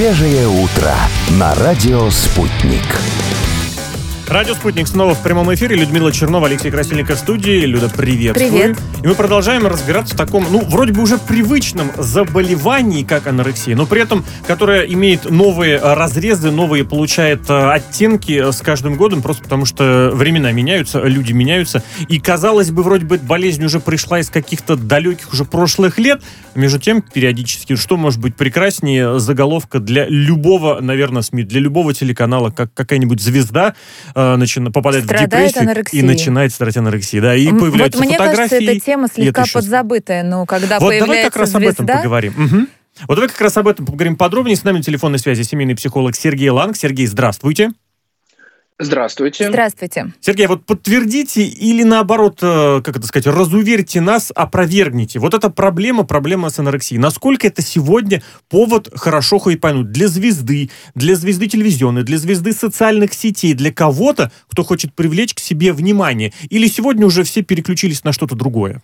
Свежее утро на радио «Спутник». Радио «Спутник» снова в прямом эфире. Людмила Чернова, Алексей Красильников в студии. Люда, приветствую. Привет. И мы продолжаем разбираться в таком, вроде бы уже привычном заболевании, как анорексия, но при этом, которое имеет новые разрезы, новые получает оттенки с каждым годом, просто потому что времена меняются, люди меняются. И, казалось бы, вроде бы болезнь уже пришла из каких-то далеких уже прошлых лет. Между тем, периодически, что может быть прекраснее заголовка для любого, наверное, СМИ, для любого телеканала, как какая-нибудь звезда попадает страдает в депрессию анорексией. и начинает страдать анорексией. Да, и появляются мне фотографии. кажется, эта тема слегка подзабытая, но когда появляется давай как раз звезда... об этом поговорим. Угу. Вот давай как раз об этом поговорим подробнее. С нами на телефонной связи семейный психолог Сергей Ланг. Сергей, здравствуйте. Здравствуйте. Здравствуйте. Сергей, вот подтвердите или наоборот, разуверьте нас, опровергните. Вот эта проблема с анорексией. Насколько это сегодня повод хорошо хайпануть для звезды телевизионной, для звезды социальных сетей, для кого-то, кто хочет привлечь к себе внимание? Или сегодня уже все переключились на что-то другое?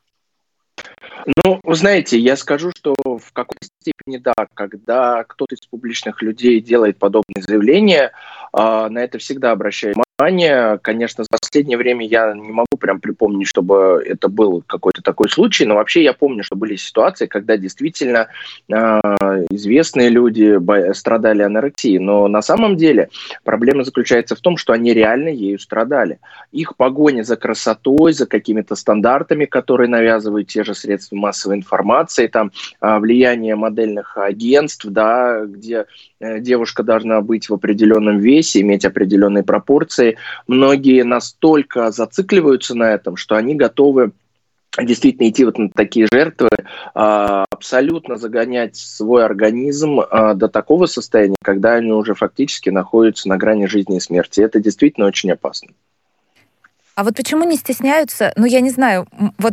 Вы знаете, я скажу, что в какой-то степени да, когда кто-то из публичных людей делает подобные заявления, на это всегда обращаю внимание. Конечно, за последнее время я не могу прям припомнить, чтобы это был какой-то такой случай, но вообще я помню, что были ситуации, когда действительно известные люди страдали анорексией. Но на самом деле проблема заключается в том, что они реально ею страдали. Их погоня за красотой, за какими-то стандартами, которые навязывают те же средства массовой информации, там влияние модельных агентств, да, где девушка должна быть в определенном весе, иметь определенные пропорции. Многие настолько зацикливаются на этом, что они готовы действительно идти вот на такие жертвы, абсолютно загонять свой организм до такого состояния, когда они уже фактически находятся на грани жизни и смерти. Это действительно очень опасно. А вот почему не стесняются? Я не знаю,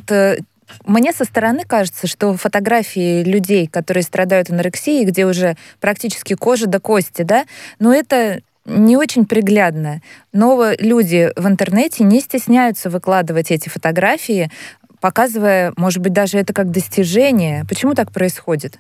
мне со стороны кажется, что фотографии людей, которые страдают анорексией, где уже практически кожа до кости, да, это не очень приглядно. Но люди в интернете не стесняются выкладывать эти фотографии, показывая, может быть, даже это как достижение. Почему так происходит?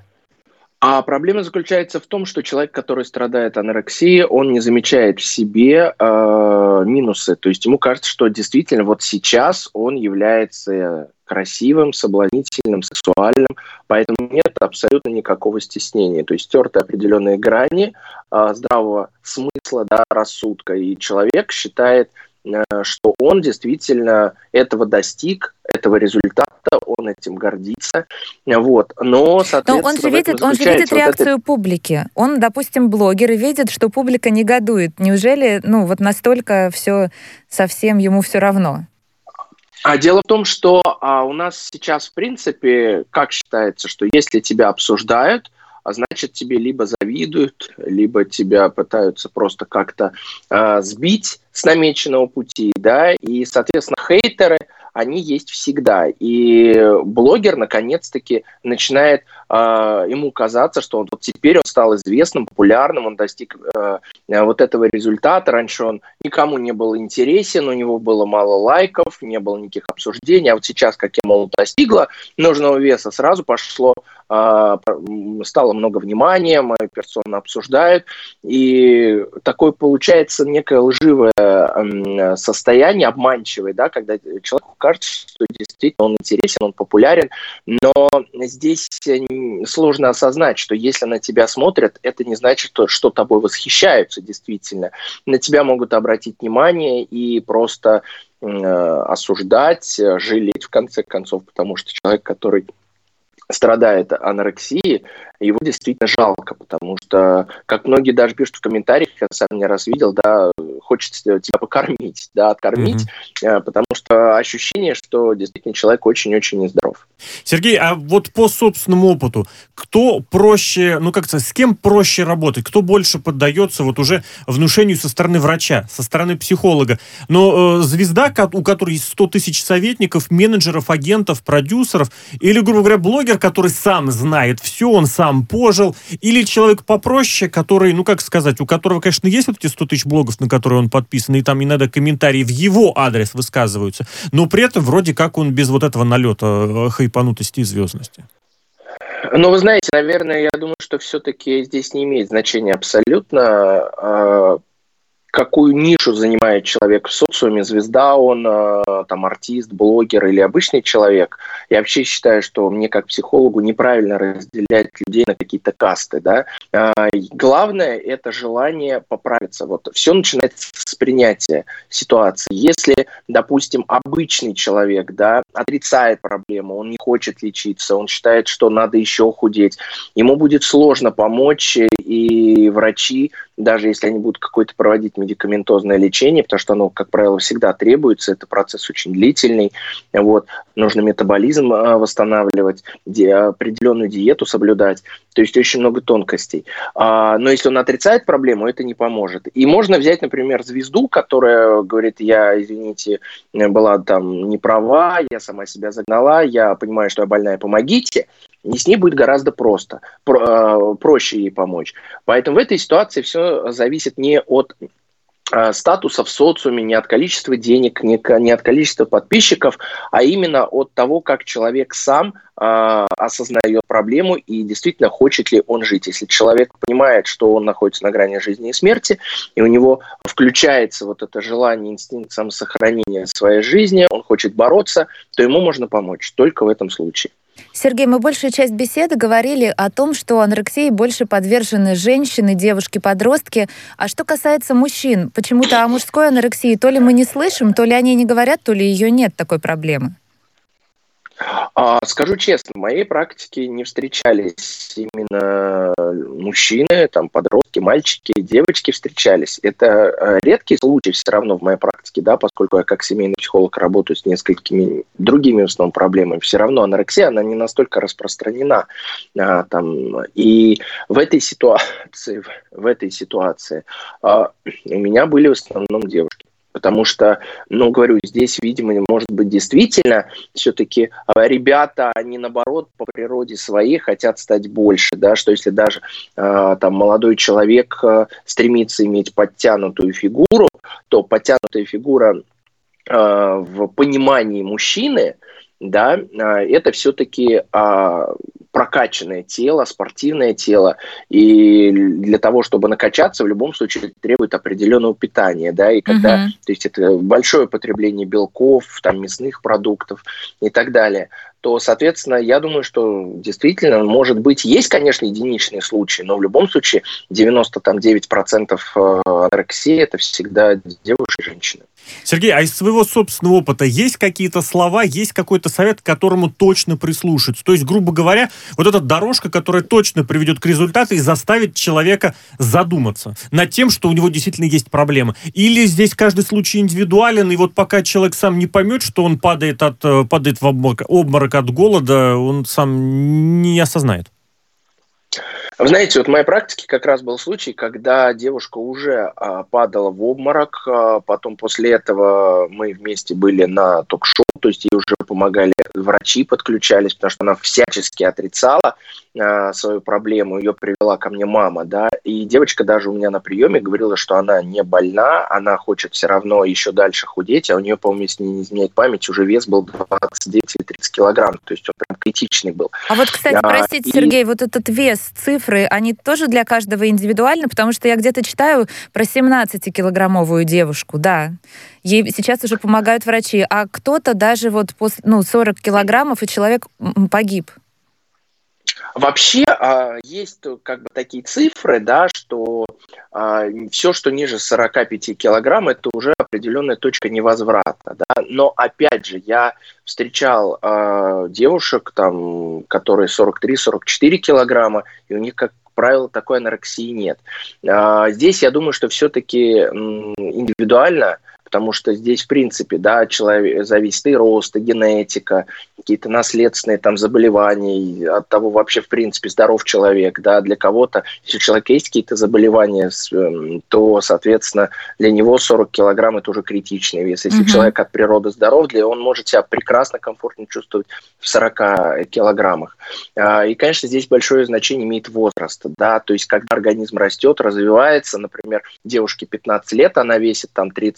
А проблема заключается в том, что человек, который страдает анорексией, он не замечает в себе минусы. То есть ему кажется, что действительно вот сейчас он является красивым, соблазнительным, сексуальным, поэтому нет абсолютно никакого стеснения. То есть стерты определенные грани здравого смысла, да, рассудка, и человек считает, что он действительно этого достиг, этого результата, он этим гордится. Но, соответственно, он же видит реакцию публики. Он, допустим, блогер и видит, что публика негодует. Неужели, настолько все совсем ему все равно? А дело в том, что у нас сейчас, в принципе, как считается, что если тебя обсуждают, значит, тебе либо завидуют, либо тебя пытаются просто как-то сбить с намеченного пути, да, и, соответственно, хейтеры, они есть всегда. И блогер, наконец-таки, начинает ему казаться, что вот теперь он стал известным, популярным, он достиг вот этого результата. Раньше он никому не был интересен, у него было мало лайков, не было никаких обсуждений. А вот сейчас, как я, достигла нужного веса, сразу стало много внимания, мою персону обсуждают. И такое получается некое лживое состояние, обманчивое, да, когда человеку кажется, что действительно он интересен, он популярен, но здесь сложно осознать, что если на тебя смотрят, это не значит, что тобой восхищаются действительно. На тебя могут обратить внимание и просто осуждать, жалеть в конце концов, потому что человек, который страдает анорексией, его действительно жалко, потому что, как многие даже пишут в комментариях, я сам не раз видел, да, хочется тебя покормить, да, откормить, потому что ощущение, что действительно человек очень-очень нездоров. Сергей, а вот по собственному опыту, кто проще, с кем проще работать, кто больше поддается вот уже внушению со стороны врача, со стороны психолога? Но звезда, у которой есть 100 тысяч советников, менеджеров, агентов, продюсеров, или, грубо говоря, блогер, который сам знает все, он сам пожил, или человек попроще, который, у которого, конечно, есть вот эти 100 тысяч блогов, на которые он подписан, и там иногда комментарии в его адрес высказываются, но при этом вроде как он без вот этого налета хайпанутости и звездности. Но вы знаете, наверное, я думаю, что все-таки здесь не имеет значения абсолютно, какую нишу занимает человек в социуме, звезда он, там, артист, блогер или обычный человек. Я вообще считаю, что мне как психологу неправильно разделять людей на какие-то касты, да. Главное – это желание поправиться. Вот все начинается с принятия ситуации. Если, допустим, обычный человек, да, отрицает проблему, он не хочет лечиться, он считает, что надо еще худеть, ему будет сложно помочь, и врачи, даже если они будут какое-то проводить медикаментозное лечение, потому что оно, как правило, всегда требуется, это процесс очень длительный, вот, нужно метаболизм восстанавливать, определенную диету соблюдать, то есть очень много тонкостей. Но если он отрицает проблему, это не поможет. И можно взять, например, звезду, которая говорит: я, извините, была там не права, я сама себя загнала, я понимаю, что я больная, помогите. И с ней будет гораздо проще ей помочь. Поэтому в этой ситуации все зависит не от статуса в социуме, не от количества денег, не от количества подписчиков, а именно от того, как человек сам осознает проблему и действительно хочет ли он жить. Если человек понимает, что он находится на грани жизни и смерти, и у него включается вот это желание, инстинкт самосохранения своей жизни, он хочет бороться, то ему можно помочь только в этом случае. Сергей, мы большую часть беседы говорили о том, что анорексии больше подвержены женщины, девушки, подростки. А что касается мужчин, почему-то о мужской анорексии то ли мы не слышим, то ли они не говорят, то ли ее нет такой проблемы. Скажу честно, в моей практике не встречались именно мужчины, там, подростки, мальчики, девочки встречались. Это редкий случай все равно в моей практике, да, поскольку я как семейный психолог работаю с несколькими другими в основном проблемами. Все равно анорексия, она не настолько распространена. И в этой ситуации у меня были в основном девушки. Потому что, говорю, здесь, видимо, может быть, действительно все-таки ребята, они, наоборот, по природе своей хотят стать больше, да, что если даже там молодой человек стремится иметь подтянутую фигуру, то подтянутая фигура в понимании мужчины, да, это все-таки прокачанное тело, спортивное тело, и для того, чтобы накачаться, в любом случае требует определенного питания, да, и когда, то есть это большое потребление белков, там, мясных продуктов и так далее, то, соответственно, я думаю, что действительно, может быть, есть, конечно, единичные случаи, но в любом случае 99% анорексии – это всегда девушки и женщины. Сергей, а из своего собственного опыта есть какие-то слова, есть какой-то совет, к которому точно прислушаться? То есть, грубо говоря, вот эта дорожка, которая точно приведет к результату и заставит человека задуматься над тем, что у него действительно есть проблемы. Или здесь каждый случай индивидуален, и вот пока человек сам не поймет, что он падает в обморок от голода, он сам не осознает. Вы знаете, вот в моей практике как раз был случай, когда девушка уже падала в обморок, потом после этого мы вместе были на ток-шоу, то есть ей уже помогали врачи, подключались, потому что она всячески отрицала свою проблему, ее привела ко мне мама, да, и девочка даже у меня на приеме говорила, что она не больна, она хочет все равно еще дальше худеть, а у нее, по-моему, если не изменяет память, уже вес был 29 или 30 килограмм, то есть он прям критичный был. А вот, кстати, простите, Сергей, вот этот вес, цифры, они тоже для каждого индивидуальны, потому что я где-то читаю про 17-килограммовую девушку, да. Ей сейчас уже помогают врачи, а кто-то даже вот после 40 килограммов, и человек погиб. Вообще есть как бы такие цифры, да, что все, что ниже 45 килограмм, это уже определенная точка невозврата, да. Но опять же, я встречал девушек, там, которые 43-44 килограмма, и у них, как правило, такой анорексии нет. Здесь я думаю, что все-таки индивидуально, потому что здесь, в принципе, да, зависит и рост, и генетика, какие-то наследственные там заболевания, от того вообще, в принципе, здоров человек, да, для кого-то, если у человека есть какие-то заболевания, то, соответственно, для него 40 килограмм – это уже критичный вес. Если человек от природы здоров, он может себя прекрасно, комфортно чувствовать в 40 килограммах. И, конечно, здесь большое значение имеет возраст, да, то есть, когда организм растет, развивается, например, девушке 15 лет, она весит там 35 килограмм,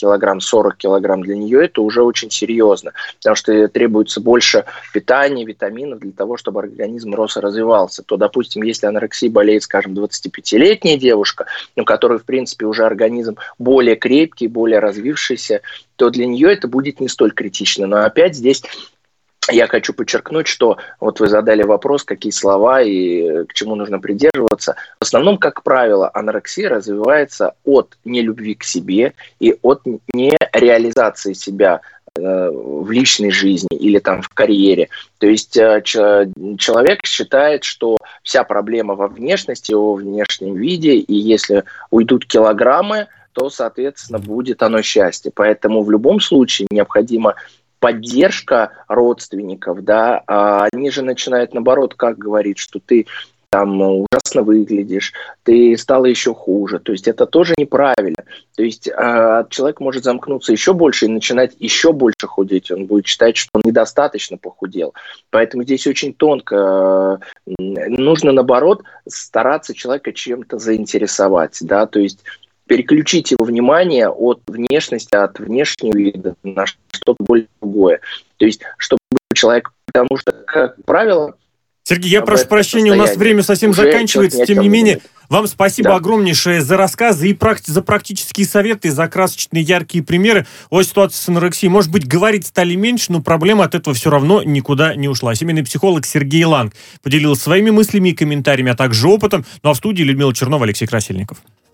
килограмм, 40 килограмм, для нее это уже очень серьезно, потому что требуется больше питания, витаминов для того, чтобы организм рос и развивался. То, допустим, если анорексией болеет, скажем, 25-летняя девушка, у которой, в принципе, уже организм более крепкий, более развившийся, то для нее это будет не столь критично. Но опять здесь я хочу подчеркнуть, что вот вы задали вопрос, какие слова и к чему нужно придерживаться. В основном, как правило, анорексия развивается от нелюбви к себе и от нереализации себя в личной жизни или там в карьере. То есть человек считает, что вся проблема во внешности, во внешнем виде, и если уйдут килограммы, то, соответственно, будет оно счастье. Поэтому в любом случае необходимо поддержка родственников, да, а они же начинают наоборот, как говорить, что ты там ужасно выглядишь, ты стала еще хуже. То есть это тоже неправильно. То есть человек может замкнуться еще больше и начинать еще больше худеть. Он будет считать, что он недостаточно похудел. Поэтому здесь очень тонко. Нужно, наоборот, стараться человека чем-то заинтересовать, да, то есть переключить его внимание от внешности, от внешнего вида на что-то более другое. То есть, чтобы человек, потому что, как правило... Сергей, я прошу прощения, у нас время совсем заканчивается, тем не менее, вам спасибо огромнейшее за рассказы и за практические советы, за красочные яркие примеры о ситуации с анорексией. Может быть, говорить стали меньше, но проблема от этого все равно никуда не ушла. Семейный психолог Сергей Ланг поделился своими мыслями и комментариями, а также опытом. Ну а в студии Людмила Чернова, Алексей Красильников.